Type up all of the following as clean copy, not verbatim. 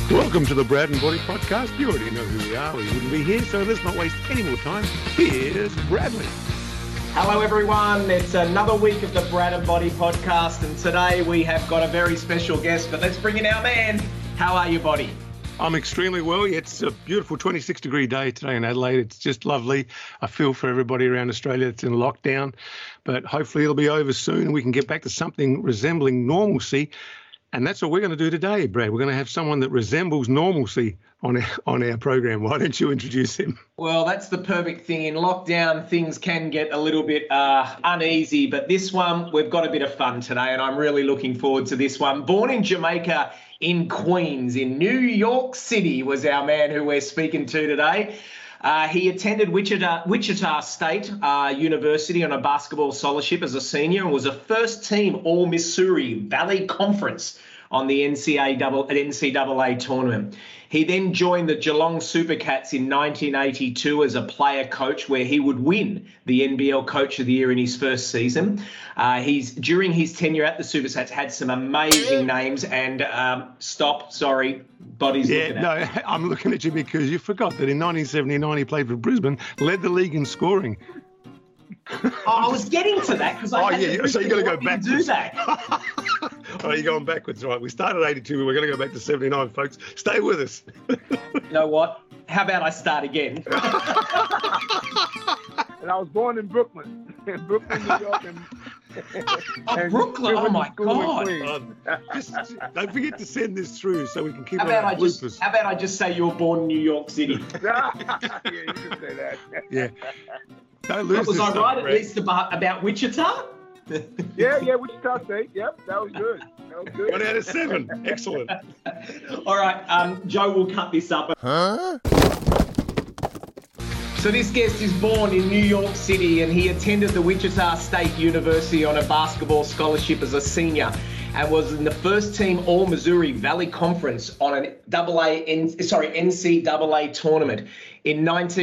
Welcome to the Brad and Body Podcast. You already know who we are. We wouldn't be here, so let's not waste any more time. Here's Bradley. Hello, everyone. It's another week of the Brad and Body Podcast, and today we have got a very special guest, but let's bring in our man. How are you, Body? I'm extremely well. It's a beautiful 26-degree day today in Adelaide. It's just lovely. I feel for everybody around Australia that's in lockdown, but hopefully it'll be over soon and we can get back to something resembling normalcy. And that's what we're going to do today, Brad. We're going to have someone that resembles normalcy on our program. Why don't you introduce him? Well, that's the perfect thing. In lockdown, things can get a little bit uneasy, but this one, we've got a bit of fun today, and I'm really looking forward to this one. Born in Jamaica, in Queens, in New York City, was our man who we're speaking to today. He attended Wichita State University on a basketball scholarship as a senior and was a first-team All-Missouri Valley Conference on the NCAA tournament. He then joined the Geelong Supercats in 1982 as a player coach, where he would win the NBL Coach of the Year in his first season. During his tenure at the Supercats, had some amazing names. And Body's looking at me. I'm looking at you because you forgot that in 1979 he played for Brisbane, led the league in scoring. I was getting to that because so you got to go back. Do that. Oh, you're going backwards, right? We started 82. We're going to go back to 79, folks. Stay with us. You know what? How about I start again? And I was born in Brooklyn, New York. Brooklyn! Oh my God! Don't forget to send this through so we can keep How about I just say you were born in New York City? Yeah, you can say that. Yeah. Don't lose Was this I stuff, right Brad. at least about Wichita? Yeah, Wichita State. Yep, that was good. 1 out of 7. Excellent. All right, Joe will cut this up. Huh? So this guest is born in New York City and he attended the Wichita State University on a basketball scholarship as a senior and was in the first-team All-Missouri Valley Conference on an NCAA tournament. In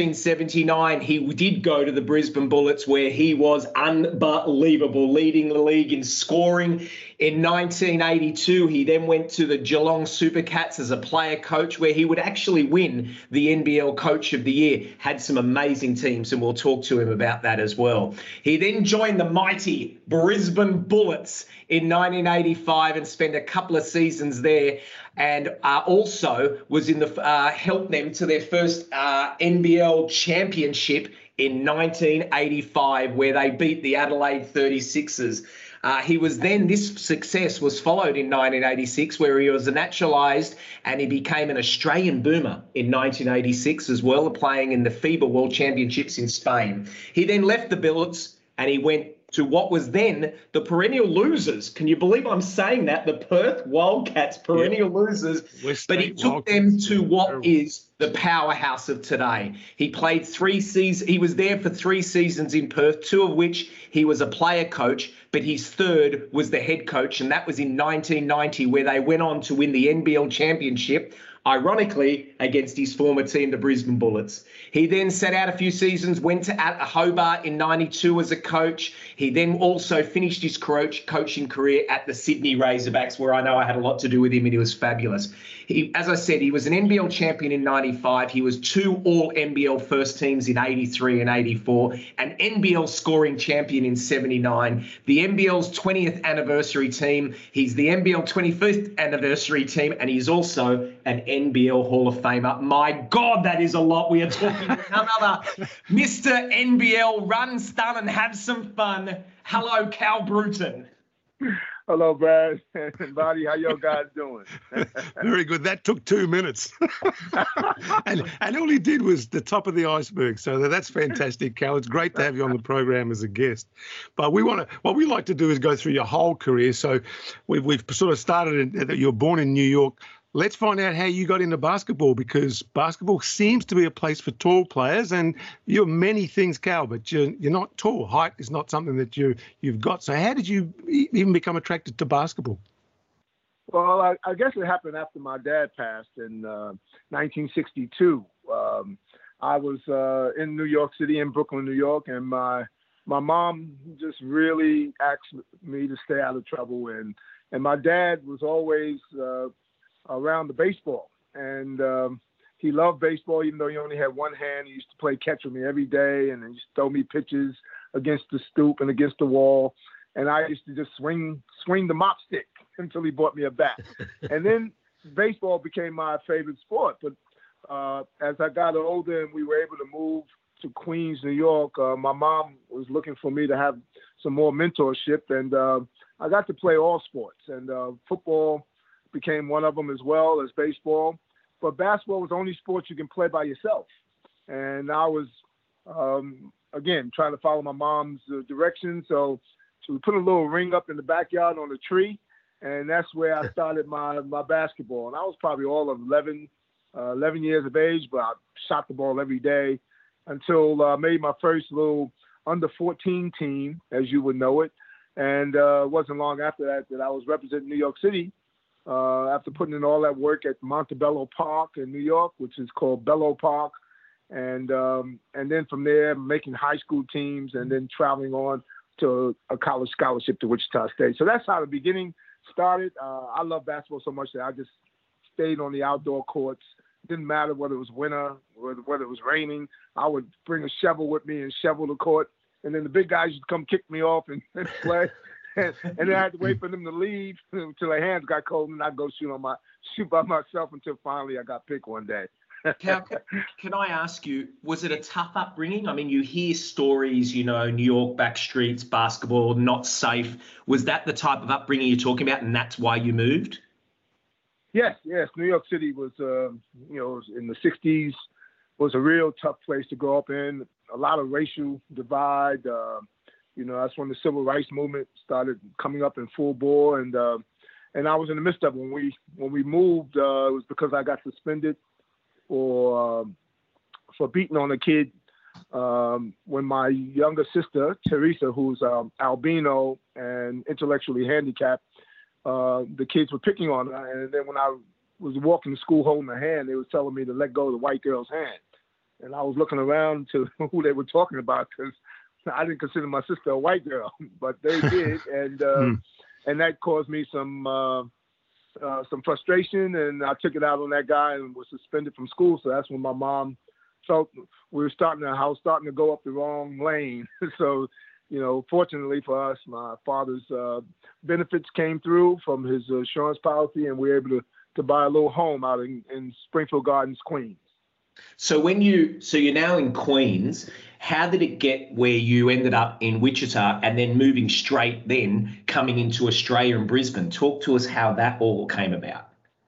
1979, he did go to the Brisbane Bullets, where he was unbelievable, leading the league in scoring. In 1982, he then went to the Geelong Supercats as a player coach, where he would actually win the NBL Coach of the Year. Had some amazing teams, and we'll talk to him about that as well. He then joined the mighty Brisbane Bullets in 1985 and spent a couple of seasons there, and also was in the helped them to their first NBL championship in 1985, where they beat the Adelaide 36ers. This success was followed in 1986, where he was naturalised and he became an Australian Boomer in 1986 as well, playing in the FIBA World Championships in Spain. He then left the Bullets and he went to what was then the perennial losers. Can you believe I'm saying that? The Perth Wildcats, perennial losers. But he took them to what is the powerhouse of today. He played 3 seasons. He was there for 3 seasons in Perth, 2 of which he was a player coach, but his third was the head coach, and that was in 1990, where they went on to win the NBL championship, ironically, against his former team, the Brisbane Bullets. He then sat out a few seasons, went to Hobart in 92 as a coach. He then also finished his coaching career at the Sydney Razorbacks, where I know I had a lot to do with him, and he was fabulous. As I said, he was an NBL champion in 95. He was 2 All-NBL first teams in 83 and 84, an NBL scoring champion in 79, the NBL's 20th anniversary team. He's the NBL 25th anniversary team, and he's also an NBL Hall of Famer. My God, that is a lot. We are talking another Mr. NBL. Run, stun, and have some fun. Hello, Cal Bruton. Hello, Brad and Body. How y'all guys doing? Very good. That took 2 minutes. and all he did was the top of the iceberg. So that's fantastic, Cal. It's great to have you on the program as a guest. But what we like to do is go through your whole career. So we've sort of started that you're born in New York. Let's find out how you got into basketball, because basketball seems to be a place for tall players, and you're many things, Cal, but you're not tall. Height is not something that you've got. So how did you even become attracted to basketball? Well, I guess it happened after my dad passed in 1962. I was in New York City, in Brooklyn, New York, and my mom just really asked me to stay out of trouble, and my dad was always around the baseball. and he loved baseball, even though he only had one hand. He used to play catch with me every day, and he used to throw me pitches against the stoop and against the wall. And I used to just swing the mop stick until he bought me a bat. And then baseball became my favorite sport. But as I got older and we were able to move to Queens, New York, my mom was looking for me to have some more mentorship. And I got to play all sports. And football became one of them as well as baseball. But basketball was the only sport you can play by yourself. And I was, again, trying to follow my mom's direction. So we put a little ring up in the backyard on a tree. And that's where I started my basketball. And I was probably all of 11 years of age, but I shot the ball every day until I made my first little under 14 team, as you would know it. And it wasn't long after that I was representing New York City. After putting in all that work at Montebello Park in New York, which is called Bello Park, and then from there making high school teams, and then traveling on to a college scholarship to Wichita State. So that's how the beginning started. I love basketball so much that I just stayed on the outdoor courts. Didn't matter whether it was winter, whether it was raining. I would bring a shovel with me and shovel the court, and then the big guys would come kick me off and play. And then I had to wait for them to leave until their hands got cold, and I'd go shoot by myself until finally I got picked one day. Cal, can I ask you, was it a tough upbringing? I mean, you hear stories, New York back streets, basketball, not safe. Was that the type of upbringing you're talking about, and that's why you moved? Yes. New York City was, was in the 60s, was a real tough place to grow up in. A lot of racial divide. That's when the civil rights movement started coming up in full bore, and I was in the midst of it. When we moved, it was because I got suspended for beating on a kid when my younger sister Teresa, who's albino and intellectually handicapped, the kids were picking on her, and then when I was walking to school holding her hand, they were telling me to let go of the white girl's hand, and I was looking around to who they were talking about because I didn't consider my sister a white girl, but they did, and that caused me some frustration, and I took it out on that guy and was suspended from school. So that's when my mom felt we were starting to go up the wrong lane. So, fortunately for us, my father's benefits came through from his insurance policy, and we were able to buy a little home out in Springfield Gardens, Queens. So you're now in Queens. How did it get where you ended up in Wichita and then moving straight then coming into Australia and Brisbane? Talk to us how that all came about.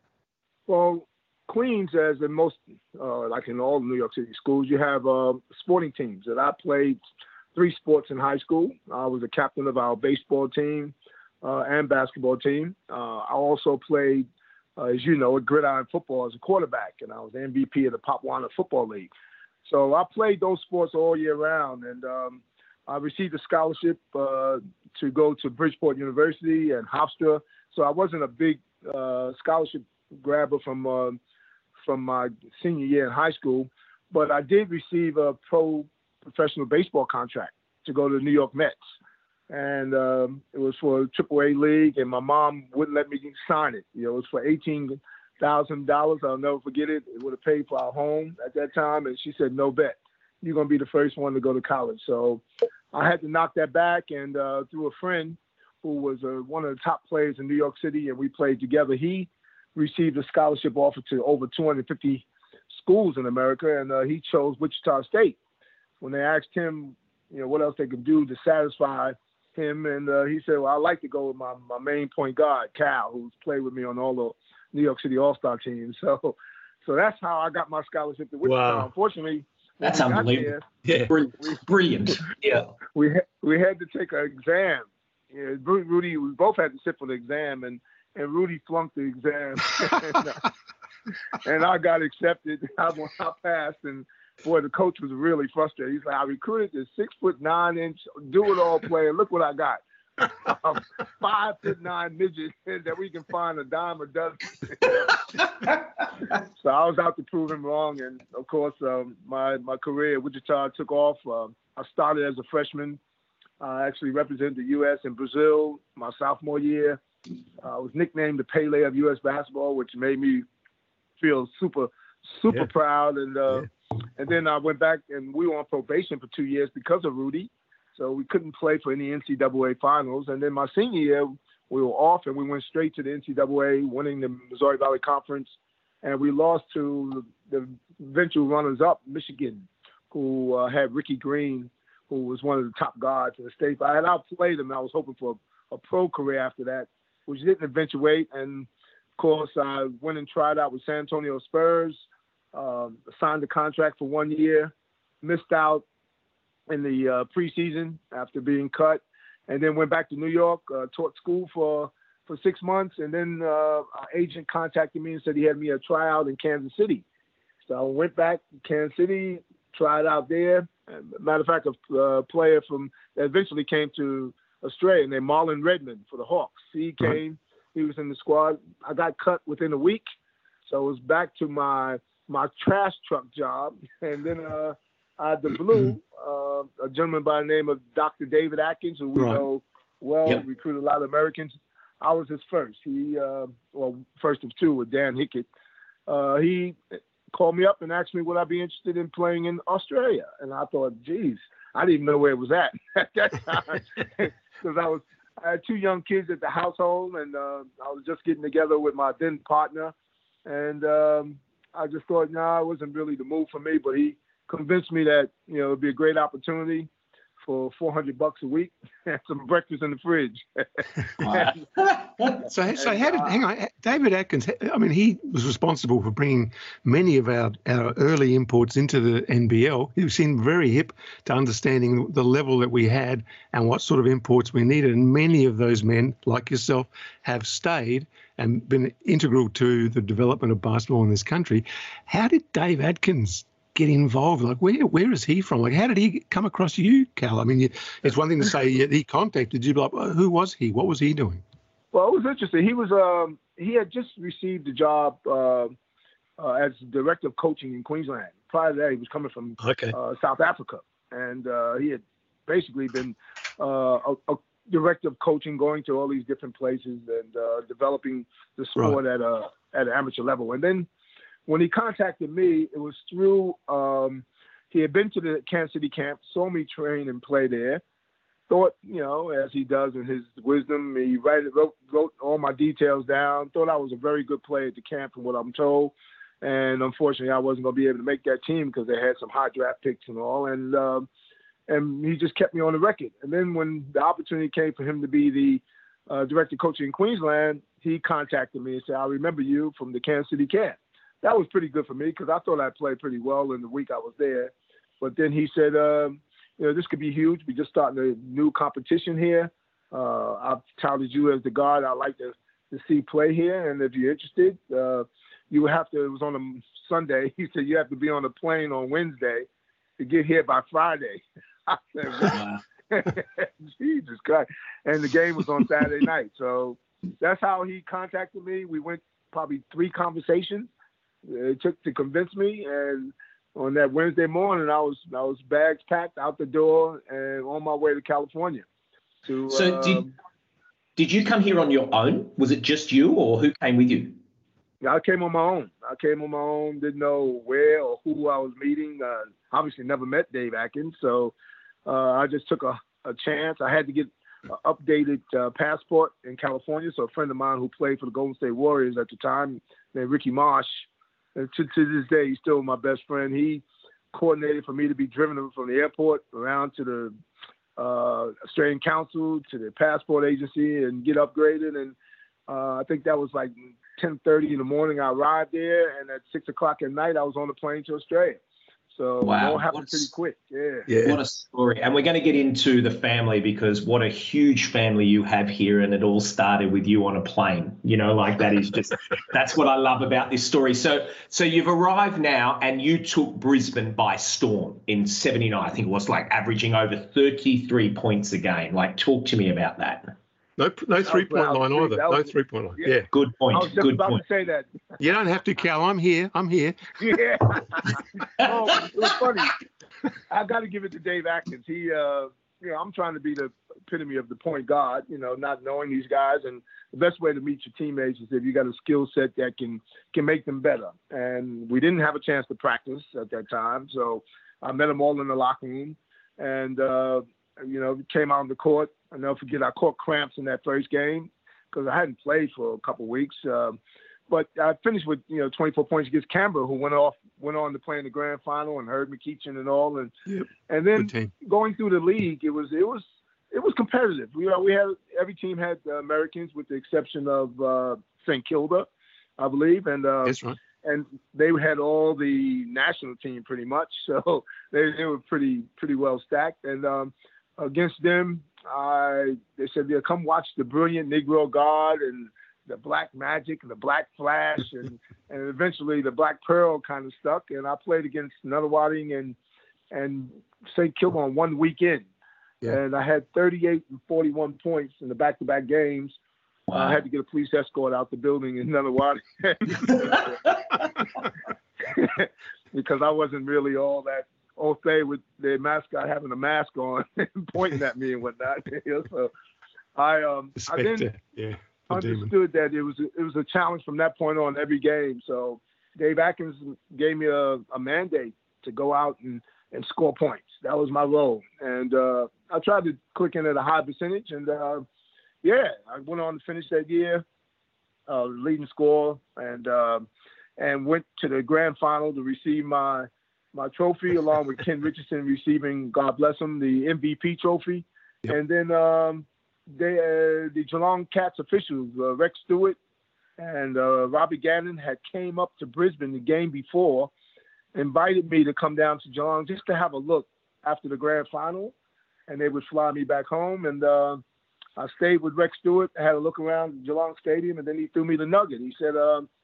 Well, Queens, as in most, like in all New York City schools, you have sporting teams. And I played 3 sports in high school. I was the captain of our baseball team and basketball team. I also played, as you know, gridiron football as a quarterback, and I was the MVP of the Pop Warner Football League. So I played those sports all year round, and I received a scholarship to go to Bridgeport University and Hofstra. So I wasn't a big scholarship grabber from my senior year in high school, but I did receive a professional baseball contract to go to the New York Mets. And it was for a AAA league, and my mom wouldn't let me sign it. It was for $18,000. I'll never forget it. It would have paid for our home at that time, and she said, "No bet. You're going to be the first one to go to college." So I had to knock that back, and through a friend who was one of the top players in New York City, and we played together, he received a scholarship offer to over 250 schools in America, and he chose Wichita State. When they asked him, what else they could do to satisfy him, and he said, "Well, I like to go with my main point guard, Cal, who's played with me on all the New York City All-Star teams." So that's how I got my scholarship to Wichita. Wow. Unfortunately, that's unbelievable. Brilliant. Yeah, we had to take an exam. Rudy, we both had to sit for the exam, and Rudy flunked the exam, and I got accepted. I passed, and boy, the coach was really frustrated. He's like, "I recruited this 6'9" do-it-all player. Look what I got. 5'9" midget that we can find a dime a dozen." So I was out to prove him wrong. And of course, my career at Wichita took off. I started as a freshman. I actually represented the U.S. in Brazil my sophomore year. I was nicknamed the Pele of U.S. basketball, which made me feel super proud. And then I went back, and we were on probation for 2 years because of Rudy. So we couldn't play for any NCAA finals. And then my senior year, we were off, and we went straight to the NCAA, winning the Missouri Valley Conference. And we lost to the eventual runners-up, Michigan, who had Ricky Green, who was one of the top guards in the state. I had outplayed him. I was hoping for a pro career after that, which didn't eventuate. And, of course, I went and tried out with San Antonio Spurs, signed a contract for 1 year, missed out in the preseason after being cut, and then went back to New York, taught school for 6 months. And then our agent contacted me and said he had me a tryout in Kansas City. So I went back to Kansas City, tried out there. Matter of fact, a player that eventually came to Australia named Marlon Redmond for the Hawks. He came, he was in the squad. I got cut within a week. So it was back to my trash truck job. And then I had the blue, a gentleman by the name of Dr. David Atkins, who we know well, recruited a lot of Americans. I was his first. He, first of two with Dan Hickett. He called me up and asked me would I be interested in playing in Australia. And I thought, geez, I didn't even know where it was at that time. Because I had 2 young kids at the household, and I was just getting together with my then partner. And I just thought, it wasn't really the move for me. But he convinced me that, it'd be a great opportunity for $400 a week and some breakfast in the fridge. So hang on, David Atkins, I mean, he was responsible for bringing many of our early imports into the NBL. He seemed very hip to understanding the level that we had and what sort of imports we needed. And many of those men, like yourself, have stayed and been integral to the development of basketball in this country. How did Dave Atkins get involved? Like, where is he from? Like, how did he come across you, Cal? I mean, it's one thing to say he contacted you, but who was he? What was he doing? Well, it was interesting. He was he had just received a job as director of coaching in Queensland. Prior to that, he was coming from South Africa, and he had basically been a director of coaching, going to all these different places and developing the sport at an amateur level. And then when he contacted me, it was through, he had been to the Kansas City camp, saw me train and play there, thought, as he does in his wisdom, he wrote all my details down, thought I was a very good player at the camp from what I'm told. And unfortunately, I wasn't going to be able to make that team because they had some high draft picks and all. And he just kept me on the record. And then when the opportunity came for him to be the director of coaching in Queensland, he contacted me and said, I remember you from the Kansas City camp. That was pretty good for me because I thought I played pretty well in the week I was there. But then he said, this could be huge. We're just starting a new competition here. I've touted you as the guard I'd like to see play here. And if you're interested, you would have to, it was on a Sunday. He said, you have to be on a plane on Wednesday to get here by Friday. I said, wow. Jesus Christ. And the game was on Saturday night. So that's how he contacted me. We went probably 3 conversations. It took to convince me, and on that Wednesday morning, I was bags packed out the door and on my way to California. So did you come here on your own? Was it just you, or who came with you? I came on my own. Didn't know where or who I was meeting. Obviously, never met Dave Atkins, so I just took a chance. I had to get an updated passport in California. So a friend of mine who played for the Golden State Warriors at the time, named Ricky Marsh, and to this day, he's still my best friend. He coordinated for me to be driven from the airport around to the Australian Council, to the passport agency, and get upgraded. And I think that was like 10:30 in the morning. I arrived there, and at 6 o'clock at night, I was on the plane to Australia. So it all happened pretty quick. Yeah. What a story. And we're going to get into the family, because what a huge family you have here. And it all started with you on a plane, that is just, that's what I love about this story. So you've arrived now, and you took Brisbane by storm in 79. I think it was averaging over 33 points a game. Talk to me about that. No 3-point line either. No 3-point line. Yeah. Good point. I was just about to say that. You don't have to, Cal. I'm here. Yeah. It was funny. I got to give it to Dave Atkins. He, I'm trying to be the epitome of the point guard, not knowing these guys. And the best way to meet your teammates is if you got a skill set that can make them better. And we didn't have a chance to practice at that time. So I met them all in the locker room and, came out on the court. I'll never forget, I caught cramps in that first game because I hadn't played for a couple of weeks. But I finished with 24 points against Canberra, who went on to play in the grand final, and Herb McEachin and all. And then going through the league, it was competitive. We had every team had Americans with the exception of St. Kilda, I believe, and that's right. And they had all the national team pretty much, so they were pretty well stacked. And against them, they said, "Yeah, come watch the brilliant Negro Guard and the Black Magic and the Black Flash," and eventually the Black Pearl kind of stuck. And I played against Nunawading and St. Kilda on one weekend. Yeah. And I had 38 and 41 points in the back-to-back games. Wow. I had to get a police escort out the building in Nunawading because I wasn't really all that au fait with the mascot having a mask on and pointing at me and whatnot. So I then understood that it was a challenge from that point on every game. So Dave Atkins gave me a mandate to go out and score points. That was my role. And I tried to click in at a high percentage. And, I went on to finish that year leading scorer and went to the grand final to receive my trophy along with Ken Richardson receiving, God bless him, the MVP trophy. Yep. And then the Geelong Cats officials, Rex Stewart and Robbie Gannon, had came up to Brisbane the game before, invited me to come down to Geelong just to have a look after the grand final, and they would fly me back home. And I stayed with Rex Stewart, had a look around Geelong Stadium, and then he threw me the nugget. He said,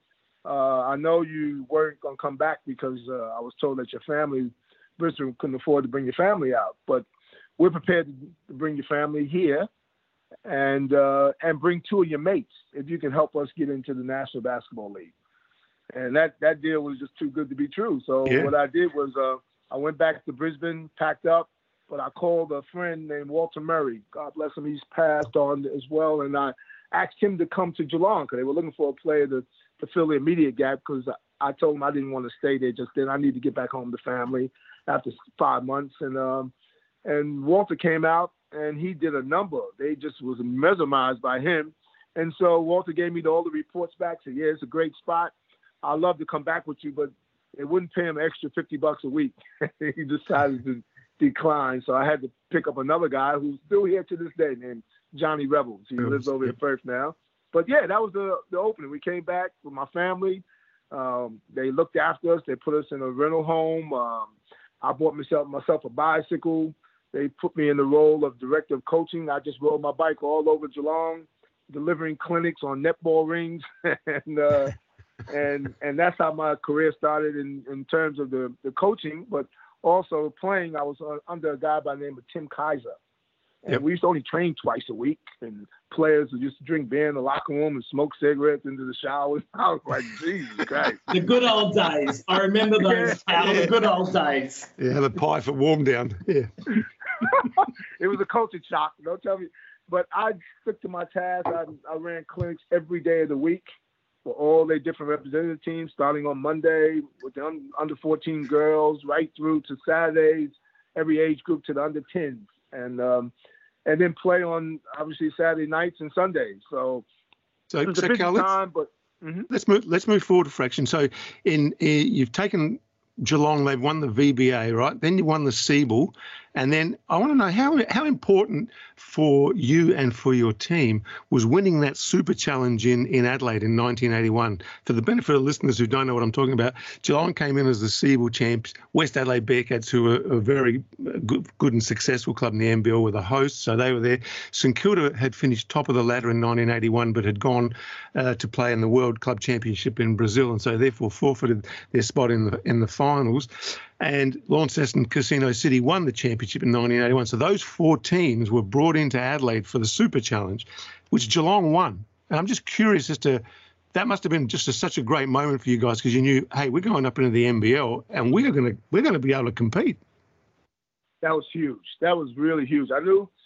I know you weren't going to come back because I was told that your family, Brisbane, couldn't afford to bring your family out, but we're prepared to bring your family here and bring two of your mates if you can help us get into the National Basketball League. And that deal was just too good to be true. So what I did was I went back to Brisbane, packed up, but I called a friend named Walter Murray. God bless him, he's passed on as well. And I asked him to come to Geelong because they were looking for a player to fill the immediate gap because I told him I didn't want to stay there just then. I need to get back home to family after 5 months. And Walter came out and he did a number. They just was mesmerized by him. And so Walter gave me all the reports back, said, yeah, it's a great spot. I'd love to come back with you, but they wouldn't pay him an extra $50 a week. He decided to decline. So I had to pick up another guy who's still here to this day named Johnny Rebels. He lives over in Perth now. But yeah, that was the opening. We came back with my family. They looked after us. They put us in a rental home. I bought myself a bicycle. They put me in the role of director of coaching. I just rode my bike all over Geelong, delivering clinics on netball rings. and that's how my career started in terms of the coaching, but also playing. I was under a guy by the name of Tim Kaiser. And we used to only train twice a week, and players would just drink beer in the locker room and smoke cigarettes into the showers. I was like, Jesus Christ. The good old days. I remember those, the good old days. Yeah, have a pie for warm down. Yeah. It was a culture shock. Don't tell me. But I stuck to my task. I ran clinics every day of the week for all their different representative teams, starting on Monday with the under 14 girls, right through to Saturdays, every age group to the under 10s. And then play on obviously Saturday nights and Sundays. So it was a busy time, but let's move forward a fraction. So you've taken Geelong, they've won the VBA, right? Then you won the Siebel. And then I want to know how important for you and for your team was winning that Super Challenge in Adelaide in 1981. For the benefit of listeners who don't know what I'm talking about, Geelong came in as the Siebel champs. West Adelaide Bearcats, who were a very good and successful club in the NBL, were the hosts, so they were there. St Kilda had finished top of the ladder in 1981, but had gone to play in the World Club Championship in Brazil, and so therefore forfeited their spot in the finals. And Launceston Casino City won the championship in 1981. So those four teams were brought into Adelaide for the Super Challenge, which Geelong won. And I'm just curious as to, that must have been just such a great moment for you guys because you knew, hey, we're going up into the NBL and we're going to be able to compete. That was huge. That was really huge. I knew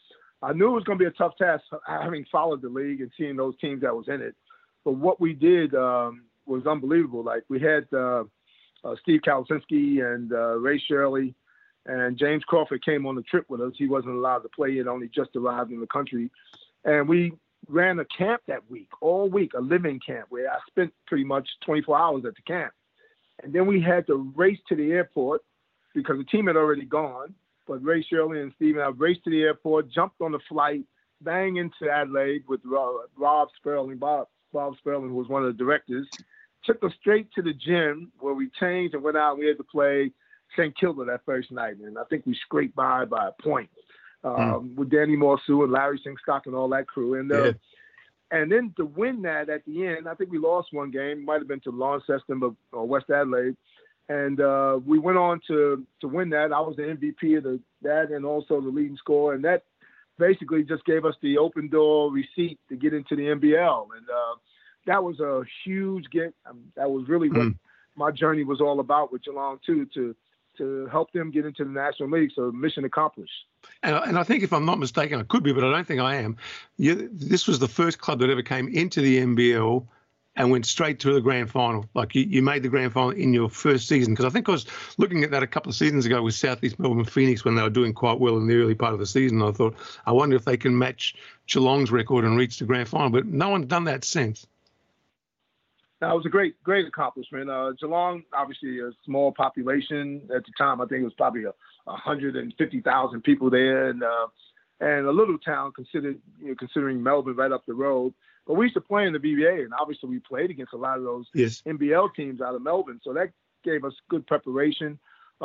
I knew it was going to be a tough task, having followed the league and seeing those teams that was in it. But what we did was unbelievable. Like, we had Steve Kalasinski and Ray Shirley, and James Crawford came on the trip with us. He wasn't allowed to play yet, only just arrived in the country. And we ran a camp that week, all week, a living camp, where I spent pretty much 24 hours at the camp. And then we had to race to the airport because the team had already gone. But Ray Shirley and Steve and I raced to the airport, jumped on the flight, bang into Adelaide with Bob Sperling, who was one of the directors. Took us straight to the gym where we changed and went out and we had to play St. Kilda that first night. And I think we scraped by a point with Danny Morsu and Larry Singstock and all that crew. And then to win that at the end, I think we lost one game. It might have been to Launceston or West Adelaide. And we went on to win that. I was the MVP of that and also the leading scorer. And that basically just gave us the open door receipt to get into the NBL. And that was a huge get. That was really what my journey was all about with Geelong, too, to help them get into the National League. So mission accomplished. And I think, if I'm not mistaken, I could be, but I don't think I am. This was the first club that ever came into the NBL and went straight to the grand final. Like, you made the grand final in your first season. Because I think I was looking at that a couple of seasons ago with South East Melbourne Phoenix when they were doing quite well in the early part of the season. I thought, I wonder if they can match Geelong's record and reach the grand final. But no one's done that since. That was a great accomplishment. Geelong, obviously a small population at the time. I think it was probably 150,000 people there, and a little town considering Melbourne right up the road. But we used to play in the BBA, and obviously we played against a lot of those NBL teams out of Melbourne. So that gave us good preparation.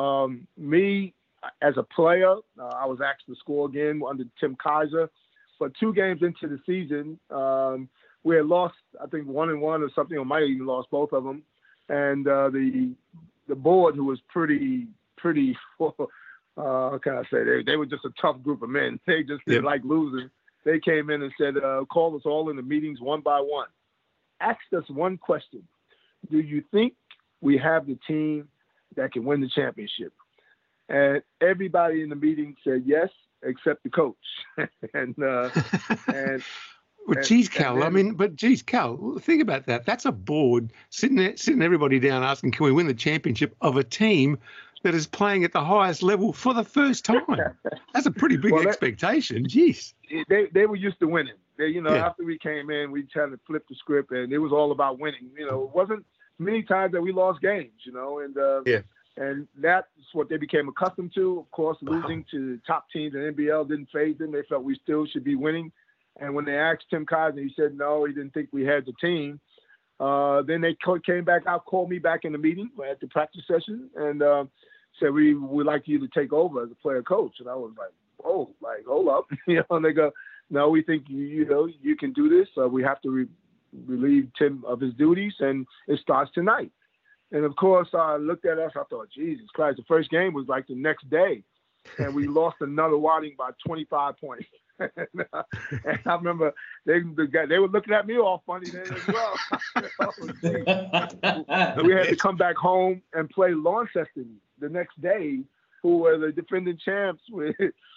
Me, as a player, I was asked to score again under Tim Kaiser. But 2 games into the season, we had lost, I think, 1-1 or something, or might have even lost both of them. And the board, who was pretty, how can I say, they were just a tough group of men. They just didn't like losing. They came in and said, call us all in the meetings one by one. Asked us one question. Do you think we have the team that can win the championship? And everybody in the meeting said yes, except the coach. Well, geez, Cal, Cal, think about that. That's a board sitting everybody down asking, can we win the championship of a team that is playing at the highest level for the first time? That's a pretty big expectation. Jeez. They were used to winning. After we came in, we tried to flip the script, and it was all about winning. It wasn't many times that we lost games, and that's what they became accustomed to. Of course, losing to top teams in NBL didn't faze them. They felt we still should be winning. And when they asked Tim Kaiser, he said no, he didn't think we had the team. Then they came back out, called me back in the meeting at the practice session, and said, we would like you to take over as a player coach. And I was like, oh, hold up. And they go, no, we think, you can do this. We have to relieve Tim of his duties, and it starts tonight. And, of course, I looked at us. I thought, Jesus Christ, the first game was like the next day. And we lost another Wadding by 25 points. And I remember they were looking at me all funny then as well. We had to come back home and play Launceston the next day, who were the defending champs with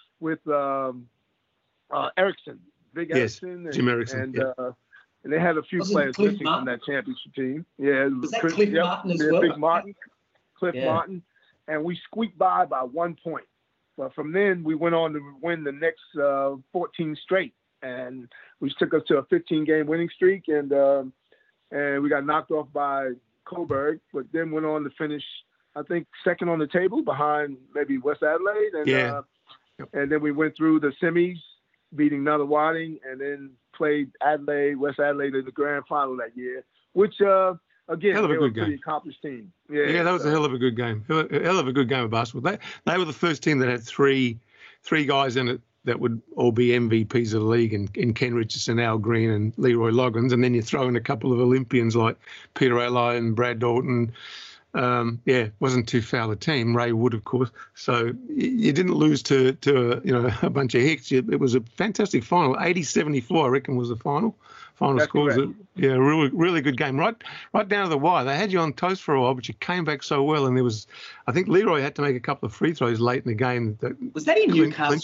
Erickson, Erickson, Jim Erickson, and they had a few players missing from that championship team. Yeah, was that Cliff Martin as well? Big Martin, Cliff Martin, and we squeaked by 1 point. But from then, we went on to win the next 14 straight, and which took us to a 15-game winning streak, and we got knocked off by Coburg, but then went on to finish, I think, second on the table behind maybe West Adelaide, and then we went through the semis, beating Nunawading, and then played West Adelaide in the grand final that year, which again, they were a pretty accomplished team. Yeah, that was a hell of a good game. A hell of a good game of basketball. They were the first team that had three guys in it that would all be MVPs of the league, in Ken Richardson, Al Green, and Leroy Loggins. And then you throw in a couple of Olympians like Peter Alli and Brad Dalton. Wasn't too foul a team. Ray Wood, of course. So you didn't lose to a bunch of hicks. It was a fantastic final. 80-74, I reckon, was the final scores. Really, really good game. Right down to the wire. They had you on toast for a while, but you came back so well. And I think Leroy had to make a couple of free throws late in the game. Was that in Newcastle?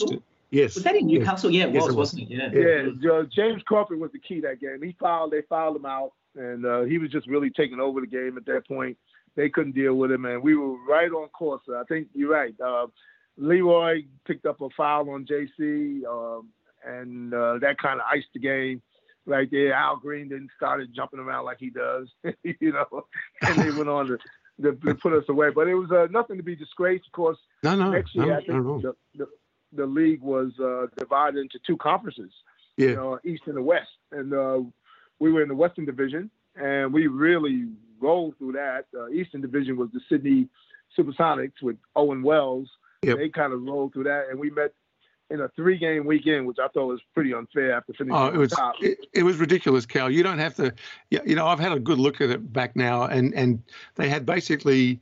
Yes. Was that in Newcastle? Yeah, it Yes, was, it was. wasn't it? Yeah, James Crawford was the key that game. They fouled him out, and he was just really taking over the game at that point. They couldn't deal with him, and we were right on course. I think you're right. Leroy picked up a foul on JC, and that kind of iced the game right there. Al Green then started jumping around like he does, you know, and they went on to put us away. But it was nothing to be disgraced. Of course, next year I think the league was divided into two conferences, you know, East and the West. And we were in the Western Division, and we really rolled through that. Eastern Division was the Sydney Supersonics with Owen Wells. Yep. They kind of rolled through that, and we met in a 3-game weekend, which I thought was pretty unfair after finishing on top. It was ridiculous, Cal. You don't have to, you know, I've had a good look at it back now, and they had basically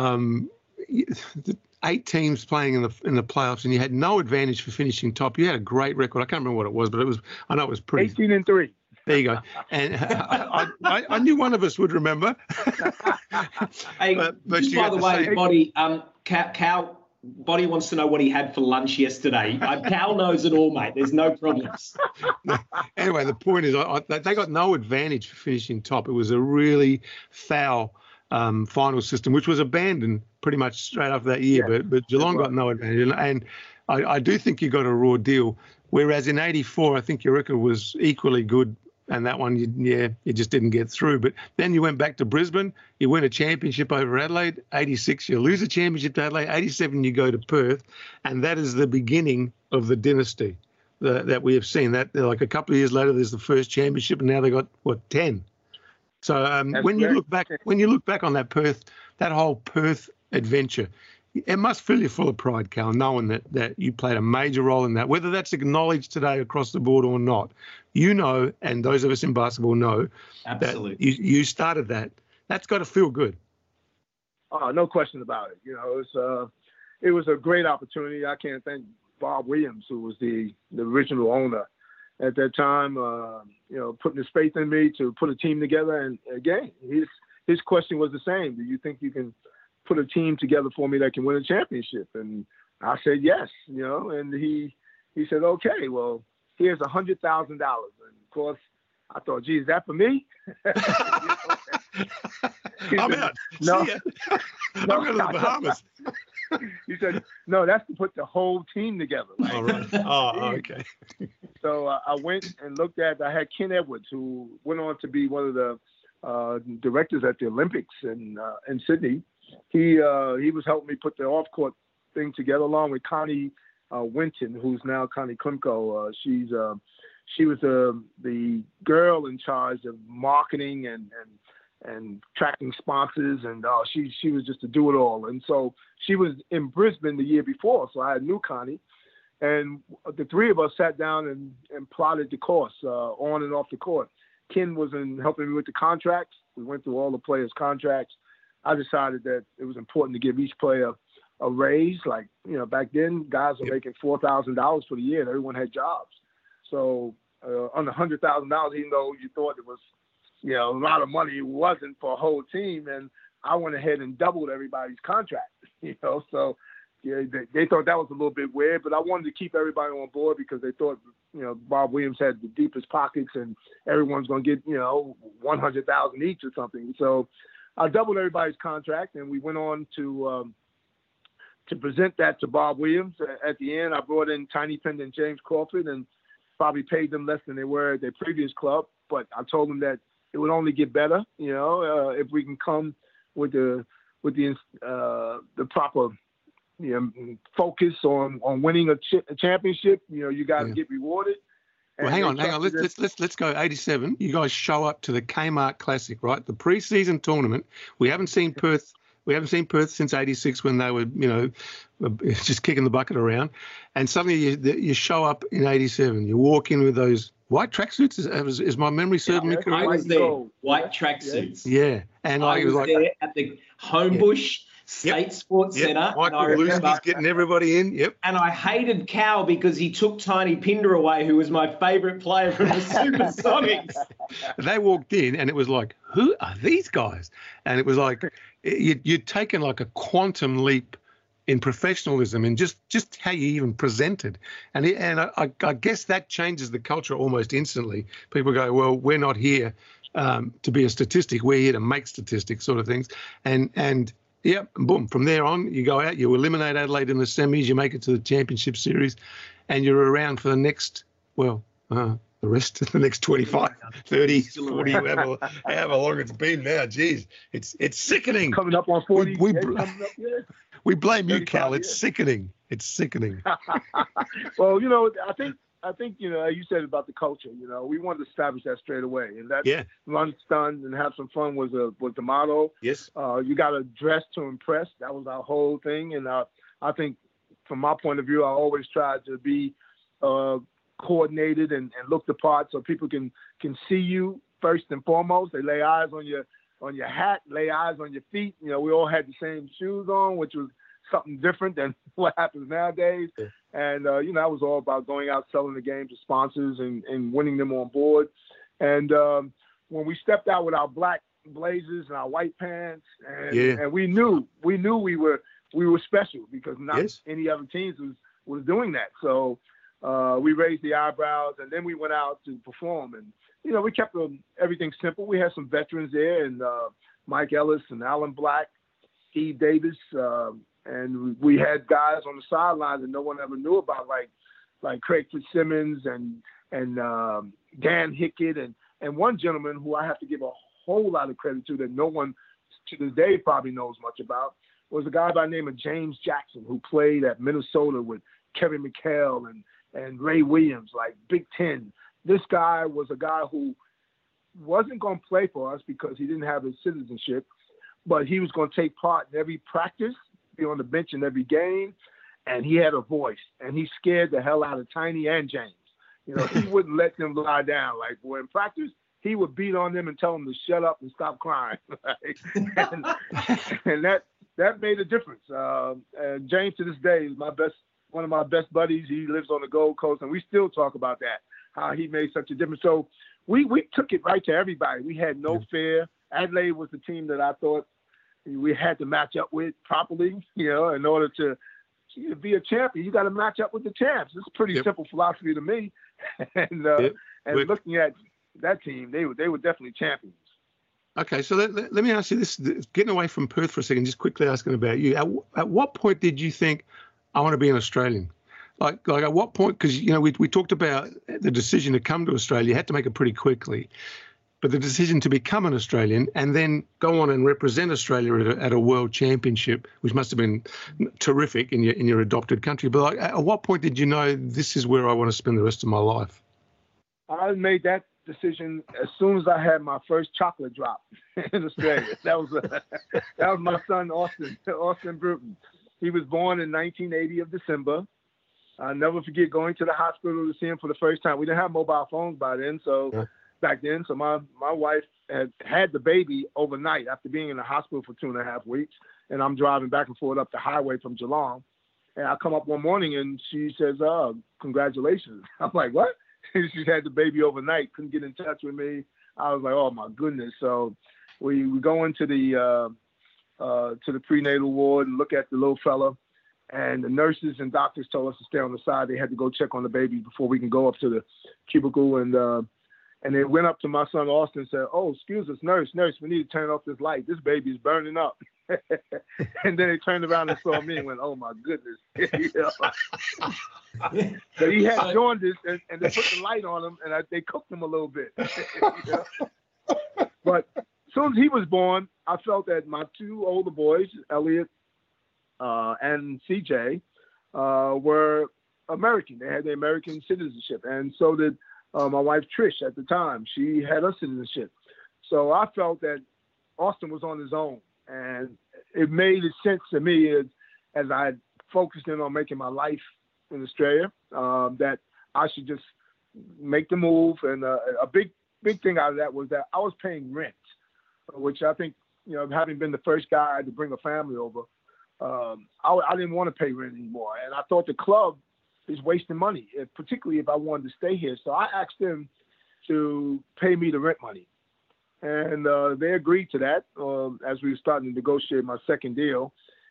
8 teams playing in the playoffs, and you had no advantage for finishing top. You had a great record. I can't remember what it was, but I know it was pretty. 18-3. There you go. And I knew one of us would remember. Hey, but just by the way, Body, Cal, Body wants to know what he had for lunch yesterday. Cal knows it all, mate. There's no problems. Anyway, the point is they got no advantage for finishing top. It was a really foul final system, which was abandoned pretty much straight after that year. Yeah, but Geelong got no advantage. And I do think you got a raw deal. Whereas in 84, I think your record was equally good. And that one, you just didn't get through. But then you went back to Brisbane. You win a championship over Adelaide. 86, you lose a championship to Adelaide. 87, you go to Perth. And that is the beginning of the dynasty that we have seen. That like a couple of years later, there's the first championship, and now they got, 10? So when you look back on that whole Perth adventure, it must fill you full of pride, Cal, knowing that you played a major role in that. Whether that's acknowledged today across the board or not, you know, and those of us in basketball know, absolutely, that you started that. That's got to feel good. Oh, no question about it. You know, it was a great opportunity. I can't thank Bob Williams, who was the original owner at that time, you know, putting his faith in me to put a team together. And again, his question was the same. Do you think you can put a team together for me that can win a championship? And I said, yes, you know, and he said, okay, well, here's $100,000. And of course I thought, gee, is that for me? I'm out. No, see ya. I'm going to the Bahamas. He said, no, that's to put the whole team together. Right? Oh, right. Oh, okay. So I went and looked at, I had Ken Edwards, who went on to be one of the directors at the Olympics in Sydney. He was helping me put the off-court thing together, along with Connie Winton, who's now Connie Klimko. She was the girl in charge of marketing and tracking sponsors, and she was just a do-it-all. And so she was in Brisbane the year before, so I knew Connie. And the three of us sat down and plotted the course on and off the court. Ken was helping me with the contracts. We went through all the players' contracts. I decided that it was important to give each player a raise. Like, you know, back then, guys were making $4,000 for the year, and everyone had jobs. So on the $100,000, even though you thought it was, you know, a lot of money, it wasn't for a whole team. And I went ahead and doubled everybody's contract, you know. So yeah, they thought that was a little bit weird, but I wanted to keep everybody on board because they thought, you know, Bob Williams had the deepest pockets and everyone's going to get, you know, $100,000 each or something. So I doubled everybody's contract, and we went on to present that to Bob Williams. At the end, I brought in Tiny Penn and James Crawford and probably paid them less than they were at their previous club. But I told them that it would only get better, you know, if we can come with the proper, you know, focus on winning a championship. You know, you got to get rewarded. Well, hang on. Let's go 87. You guys show up to the Kmart Classic, right? The preseason tournament. We haven't seen Perth since 86 when they were, you know, just kicking the bucket around. And suddenly you show up in 87. You walk in with those white tracksuits. Is my memory serving me correct? I was there. White tracksuits. Yeah. And I was there at the Homebush State Sports Centre. Michael Bluesky's getting everybody in. Yep. And I hated Cal because he took Tiny Pinder away, who was my favourite player from the Supersonics. They walked in and it was like, who are these guys? And it was like you'd taken like a quantum leap in professionalism and just how you even presented. And I guess that changes the culture almost instantly. People go, well, we're not here to be a statistic. We're here to make statistics, sort of things. And yeah, boom, from there on, you go out, you eliminate Adelaide in the semis, you make it to the championship series, and you're around for the next, the rest of the next 25, 30, 40, however long it's been now. Geez, it's sickening. Coming up on 40. We blame you, Cal. It's sickening. It's sickening. Well, I think, you said about the culture, we wanted to establish that straight away. And that run, stun, and have some fun was the motto. Yes. You got to dress to impress. That was our whole thing. And I think from my point of view, I always tried to be coordinated and look the part so people can see you first and foremost. They lay eyes on your hat, lay eyes on your feet. We all had the same shoes on, which was something different than what happens nowadays. Yeah. And, I was all about going out, selling the game to sponsors and winning them on board. And when we stepped out with our black blazers and our white pants, and we knew we were special because not any other teams was doing that. So we raised the eyebrows, and then we went out to perform. And, we kept everything simple. We had some veterans there, and Mike Ellis and Alan Black, Steve Davis, and we had guys on the sidelines that no one ever knew about, like Craig Fitzsimmons and Dan Hickett, and one gentleman who I have to give a whole lot of credit to that no one to this day probably knows much about, was a guy by the name of James Jackson, who played at Minnesota with Kevin McHale and Ray Williams, like Big Ten. This guy was a guy who wasn't going to play for us because he didn't have his citizenship, but he was going to take part in every practice, be on the bench in every game, and he had a voice, and he scared the hell out of Tiny and James. He wouldn't let them lie down. Like, boy, in practice, he would beat on them and tell them to shut up and stop crying. and that made a difference. And James, to this day, is one of my best buddies. He lives on the Gold Coast, and we still talk about that, how he made such a difference. So we took it right to everybody. We had no fear. Adelaide was the team that I thought we had to match up with properly, in order to be a champion. You got to match up with the champs. It's a pretty simple philosophy to me. And looking at that team, they were definitely champions. Okay, so let me ask you this, getting away from Perth for a second, just quickly asking about you. At what point did you think, I want to be an Australian? Like at what point? Because, we talked about the decision to come to Australia. You had to make it pretty quickly. But the decision to become an Australian and then go on and represent Australia at a world championship, which must have been terrific in your adopted country. But at what point did you know this is where I want to spend the rest of my life? I made that decision as soon as I had my first chocolate drop in Australia. That was my son, Austin Bruton. He was born in 1980 of December. I'll never forget going to the hospital to see him for the first time. We didn't have mobile phones by then, back then. So my wife had the baby overnight after being in the hospital for 2.5 weeks. And I'm driving back and forth up the highway from Geelong. And I come up one morning and she says, "Oh, congratulations." I'm like, "What?" She's had the baby overnight, couldn't get in touch with me. I was like, "Oh my goodness." So we go into the prenatal ward and look at the little fella. And the nurses and doctors told us to stay on the side. They had to go check on the baby before we can go up to the cubicle. And they went up to my son, Austin, and said, "Oh, excuse us, nurse, we need to turn off this light. This baby is burning up." And then they turned around and saw me and went, "Oh, my goodness." So he had jaundice, and they put the light on him, and they cooked him a little bit. But as soon as he was born, I felt that my two older boys, Elliot and CJ, were American. They had the American citizenship, and so did my wife Trish at the time. She had her citizenship. So I felt that Austin was on his own, and it made sense to me as I focused in on making my life in Australia, that I should just make the move. And a big thing out of that was that I was paying rent, which I think, having been the first guy to bring a family over, I didn't want to pay rent anymore. And I thought the club is wasting money, particularly if I wanted to stay here. So I asked them to pay me the rent money. And they agreed to that as we were starting to negotiate my second deal.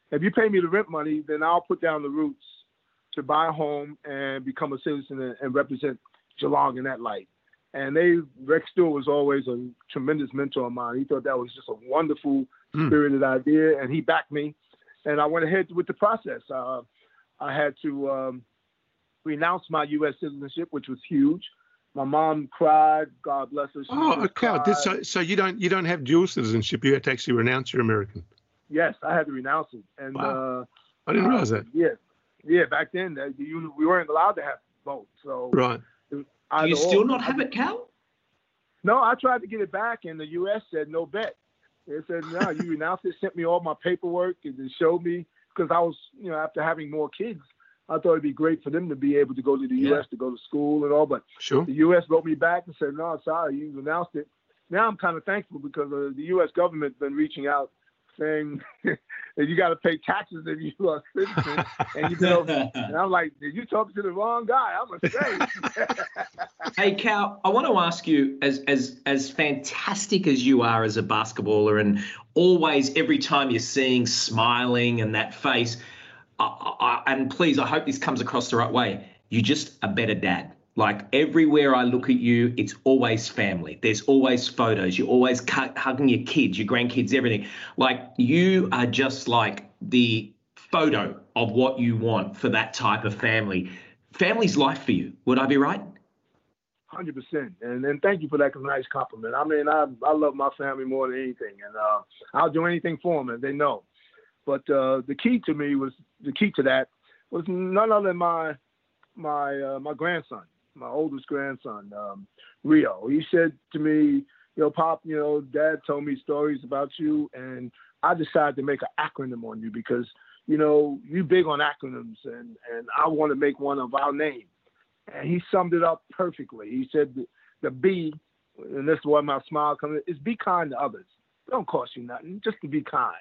if you pay me the rent money, then I'll put down the roots to buy a home and become a citizen and represent Geelong in that light. And Rex Stewart was always a tremendous mentor of mine. He thought that was just a wonderful, spirited idea, and he backed me. And I went ahead with the process. I had to renounce my U.S. citizenship, which was huge. My mom cried. God bless her. So you don't have dual citizenship. You had to actually renounce your American. Yes, I had to renounce it. And wow. I didn't realize that. Yeah. Back then, we weren't allowed to have both. So right. Do you still not have it, Cal? No, I tried to get it back, and the U.S. said no bet. They said, no, you renounced it, sent me all my paperwork, and then showed me, because I was, after having more kids, I thought it'd be great for them to be able to go to the U.S. to go to school and all, but sure. The U.S. wrote me back and said, no, sorry, you renounced it. Now I'm kind of thankful because the U.S. government's been reaching out saying that you got to pay taxes if you are a citizen. And I'm like, did you talk to the wrong guy? I'm ashamed. Hey, Cal, I want to ask you, as fantastic as you are as a basketballer, and always every time you're seeing smiling and that face, and please, I hope this comes across the right way, you're just a better dad. Like everywhere I look at you, it's always family. There's always photos. You're always hugging your kids, your grandkids, everything. Like you are just like the photo of what you want for that type of family. Family's life for you. Would I be right? 100%. And thank you for that nice compliment. I mean, I love my family more than anything. And I'll do anything for them, and they know. But the key to that was none other than my grandson. My oldest grandson, Rio. He said to me, Pop, Dad told me stories about you, and I decided to make an acronym on you because, you big on acronyms, and I want to make one of our name. And he summed it up perfectly. He said the B, and this is where my smile comes in, is be kind to others. It don't cost you nothing, just to be kind,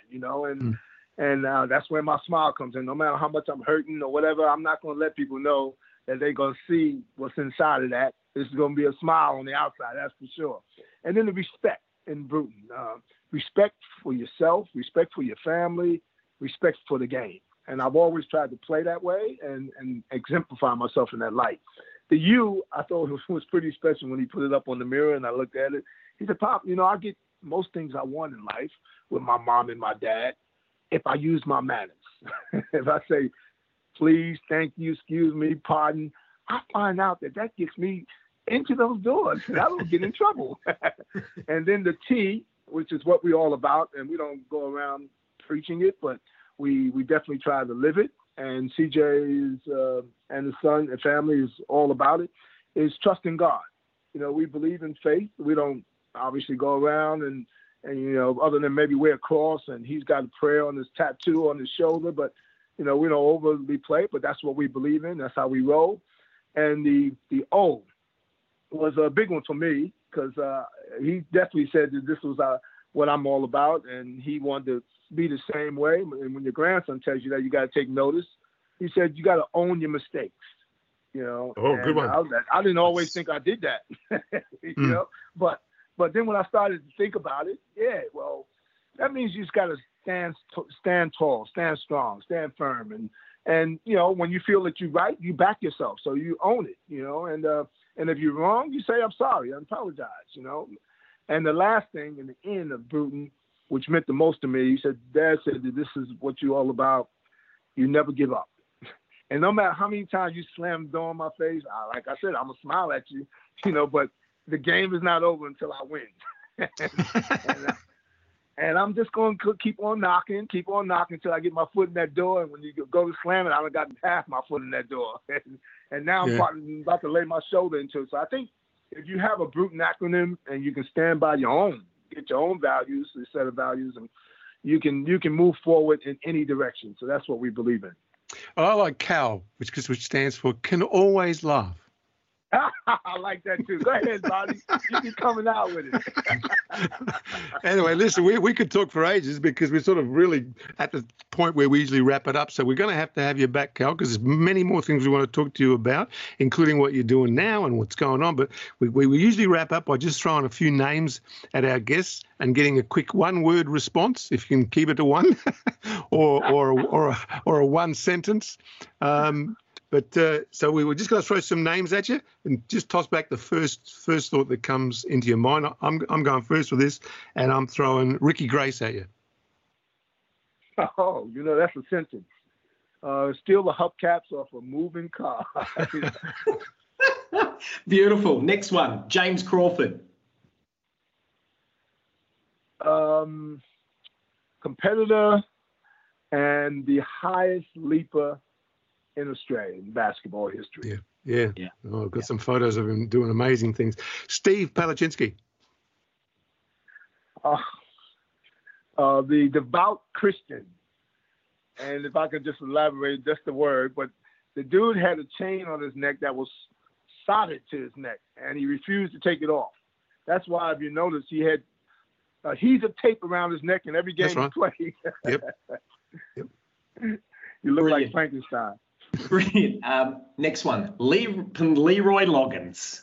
and that's where my smile comes in. No matter how much I'm hurting or whatever, I'm not going to let people know that they're going to see what's inside of that. This is going to be a smile on the outside, that's for sure. And then the respect in Bruton. Respect for yourself, respect for your family, respect for the game. And I've always tried to play that way and exemplify myself in that light. The U, I thought was pretty special when he put it up on the mirror and I looked at it. He said, Pop, I get most things I want in life with my mom and my dad if I use my manners. If I say, please, thank you, excuse me, pardon, I find out that gets me into those doors and I don't get in trouble. And then the T, which is what we're all about, and we don't go around preaching it, but we definitely try to live it. And CJ is, and his son and family is all about it, is trusting God. We believe in faith. We don't obviously go around and other than maybe wear a cross and he's got a prayer on his tattoo on his shoulder, but we don't overly play, but that's what we believe in. That's how we roll. And the O was a big one for me because he definitely said that this was what I'm all about, and he wanted to be the same way. And when your grandson tells you that, you got to take notice. He said you got to own your mistakes. Oh, good one. I didn't always think I did that, but then when I started to think about it, well, that means you just got to stand tall, stand strong, stand firm. And when you feel that you're right, you back yourself. So you own it, and if you're wrong, you say, I'm sorry, I apologize, And the last thing in the end of Bruton, which meant the most to me, he said, Dad said that this is what you're all about. You never give up. And no matter how many times you slam the door in my face, like I said, I'm going to smile at you, but the game is not over until I win. And I'm just going to keep on knocking until I get my foot in that door. And when you go to slam it, I haven't gotten past my foot in that door. And now I'm about to lay my shoulder into it. So I think if you have a Bruton acronym and you can stand by your own, get your own values, a set of values, and you can move forward in any direction. So that's what we believe in. I like CAL, which stands for Can Always Laugh. I like that too. Go ahead, Bobby. You keep coming out with it. Anyway, listen, we could talk for ages because we're sort of really at the point where we usually wrap it up. So we're going to have you back, Cal, because there's many more things we want to talk to you about, including what you're doing now and what's going on. But we usually wrap up by just throwing a few names at our guests and getting a quick one-word response, if you can keep it to one, or a one sentence. So we were just going to throw some names at you and just toss back the first thought that comes into your mind. I'm going first with this, and I'm throwing Ricky Grace at you. Oh, that's a sentence. Steal the hubcaps off a moving car. Beautiful. Next one, James Crawford. Competitor and the highest leaper in Australian basketball history. Yeah. Oh, I've got some photos of him doing amazing things. Steve Palachinsky. The devout Christian. And if I could just elaborate just the word, but the dude had a chain on his neck that was soldered to his neck, and he refused to take it off. That's why, if you notice, he had adhesive tape around his neck in every game he played. Yep. You look like Frankenstein. Brilliant. Next one, Leroy Loggins.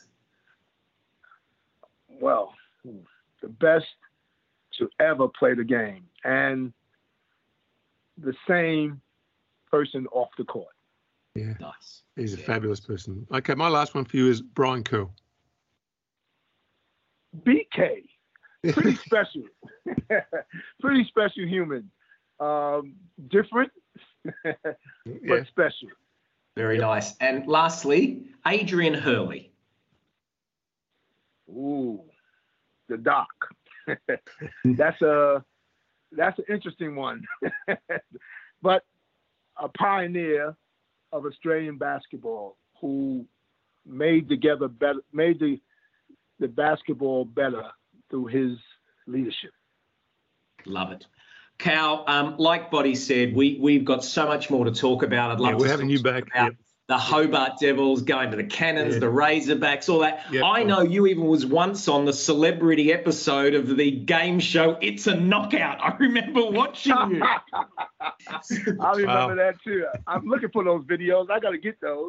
Well, the best to ever play the game, and the same person off the court. Yeah, nice. He's a fabulous person. Okay, my last one for you is Brian Curl. BK, pretty special, pretty special human, different, but special. Very nice. And lastly, Adrian Hurley. Ooh, the Doc. That's an interesting one, but a pioneer of Australian basketball who made the basketball better through his leadership. Love it. Cal, like Boddy said, we've got so much more to talk about. I'd love we're having you back. The Hobart Devils, going to the Cannons, the Razorbacks, all that. Yep. I know you even was once on the celebrity episode of the game show It's a Knockout. I remember watching you. I remember that too. I'm looking for those videos. I got to get those.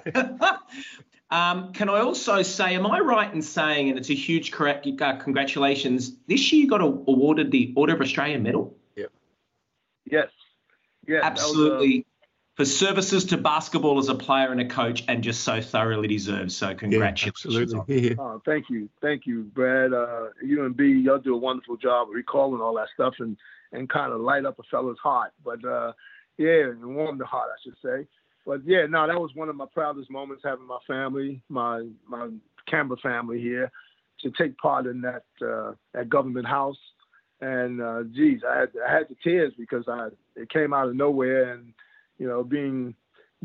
Can I also say, am I right in saying, and it's a huge congratulations, this year you got awarded the Order of Australia medal? Yep. Yes. Absolutely. For services to basketball as a player and a coach, and just so thoroughly deserved. So congratulations. Yeah, absolutely. Oh, thank you, Brad. You and B, y'all do a wonderful job of recalling all that stuff and kind of light up a fella's heart. But and warm the heart, I should say. But that was one of my proudest moments, having my family, my Canberra family here, to take part in that at Government House. And I had the tears because it came out of nowhere, and being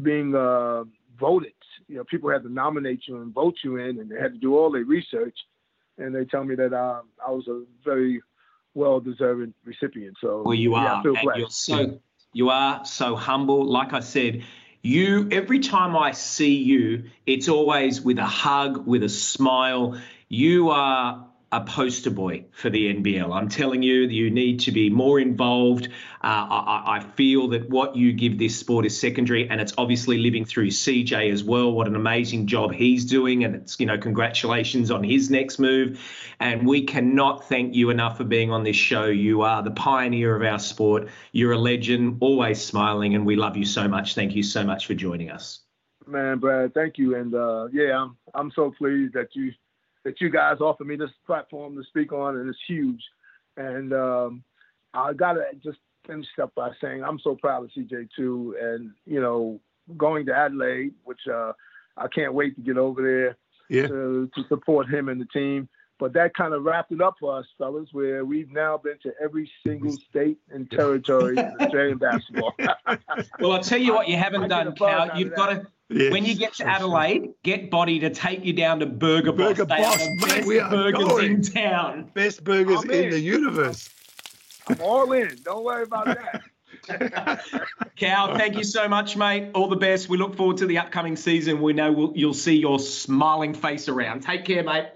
voted, people had to nominate you and vote you in, and they had to do all their research, and they tell me that I was a very well-deserved recipient. So well, you are. I feel blessed. You are so humble. Like I said, every time I see you, it's always with a hug, with a smile. You are a poster boy for the NBL. I'm telling you, you need to be more involved. I feel that what you give this sport is secondary, and it's obviously living through CJ as well. What an amazing job he's doing, and it's, congratulations on his next move. And we cannot thank you enough for being on this show. You are the pioneer of our sport. You're a legend, always smiling, and we love you so much. Thank you so much for joining us. Man, Brad, thank you. And I'm so pleased that you guys offered me this platform to speak on, and it's huge. And I got to just finish up by saying I'm so proud of CJ too. And, going to Adelaide, which I can't wait to get over there to support him and the team. But that kind of wrapped it up for us, fellas, where we've now been to every single state and territory in Australian basketball. Well, I'll tell you what you haven't done, Cal. You've got to... Yes, when you get to Adelaide, get Boddy to take you down to Burger Boss. They are the best burgers in town. Best burgers in the universe. I'm all in. Don't worry about that. Cal, thank you so much, mate. All the best. We look forward to the upcoming season. We know you'll see your smiling face around. Take care, mate.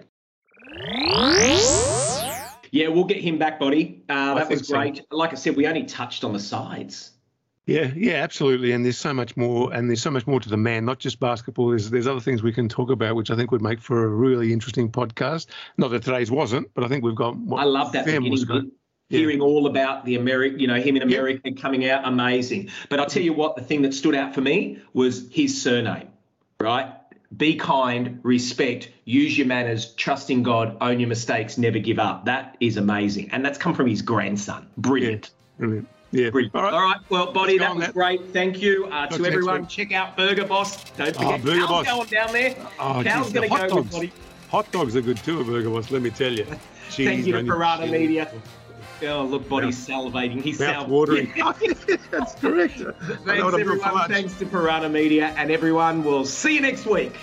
Yeah, we'll get him back, Boddy. That was great. So. Like I said, we only touched on the sides. Yeah, absolutely. And there's so much more, to the man, not just basketball. There's other things we can talk about, which I think would make for a really interesting podcast. Not that today's wasn't, but I think we've got. I love that beginning. hearing all about the him in America coming out, amazing. But I'll tell you what, the thing that stood out for me was his surname, right? Be kind, respect, use your manners, trust in God, own your mistakes, never give up. That is amazing. And that's come from his grandson. Brilliant. Yeah, brilliant. Yeah. Brilliant. All right. Well, Boddy, that was great. Thank you to everyone. Check out Burger Boss. Don't forget, Burger Cal's Boss. going down there. Cal's going to go with Boddy. Hot dogs are good too at Burger Boss, let me tell you. Thank you to Piranha Media. Oh, look, Boddy's salivating. He's watering. That's correct. Thanks, everyone. Thanks to Piranha Media. And everyone, we'll see you next week.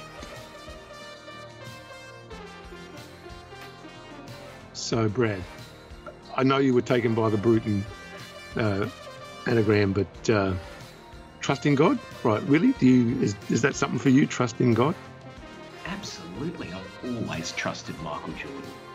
So, Brad, I know you were taken by the Bruton anagram, but trust in God? Right, really? Is that something for you, trust in God? Absolutely. I've always trusted Michael Jordan.